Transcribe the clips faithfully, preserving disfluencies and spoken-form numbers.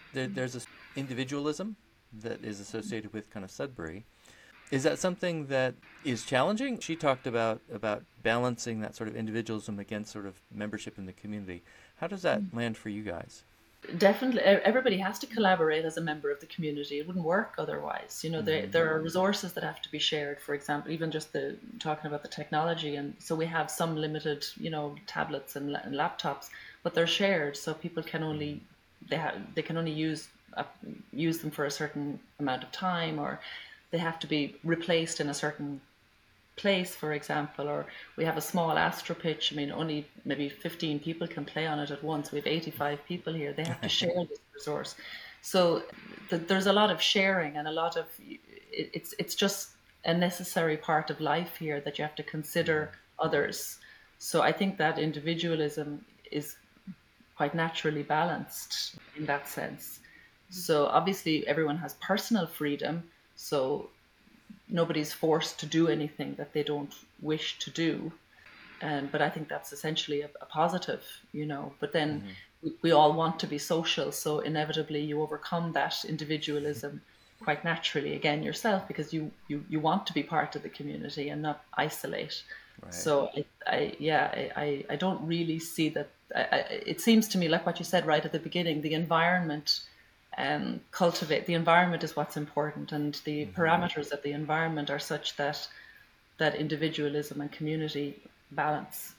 there, there's this individualism that is associated with kind of Sudbury. Is that something that is challenging? She talked about about balancing that sort of individualism against sort of membership in the community. How does that land for you guys? Definitely, e- everybody has to collaborate as a member of the community. It wouldn't work otherwise. You know, there Mm-hmm. there are resources that have to be shared. For example, even just the talking about the technology, and so we have some limited, you know, tablets and, la- and laptops, but they're shared, so people can only they have they can only use uh, use them for a certain amount of time, or they have to be replaced in a certain place, for example, or we have a small astro pitch. I mean, only maybe fifteen people can play on it at once. We have eighty-five people here. They have to share this resource. So th- there's a lot of sharing and a lot of it, it's it's just a necessary part of life here that you have to consider others. So I think that individualism is quite naturally balanced in that sense. So obviously everyone has personal freedom. So nobody's forced to do anything that they don't wish to do. Um, but I think that's essentially a, a positive, you know. But then Mm-hmm. we, we all want to be social, so inevitably you overcome that individualism quite naturally again yourself because you you you want to be part of the community and not isolate. Right. So I, I yeah I, I I don't really see that. I, I, it seems to me like what you said right at the beginning, the environment um, cultivate the environment is what's important, and the Mm-hmm. parameters of the environment are such that that individualism and community balance.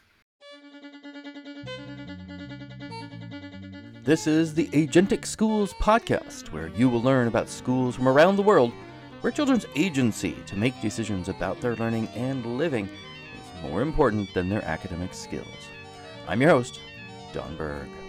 This is the Agentic Schools podcast, where you will learn about schools from around the world where children's agency to make decisions about their learning and living is more important than their academic skills. I'm your host, Don Berg.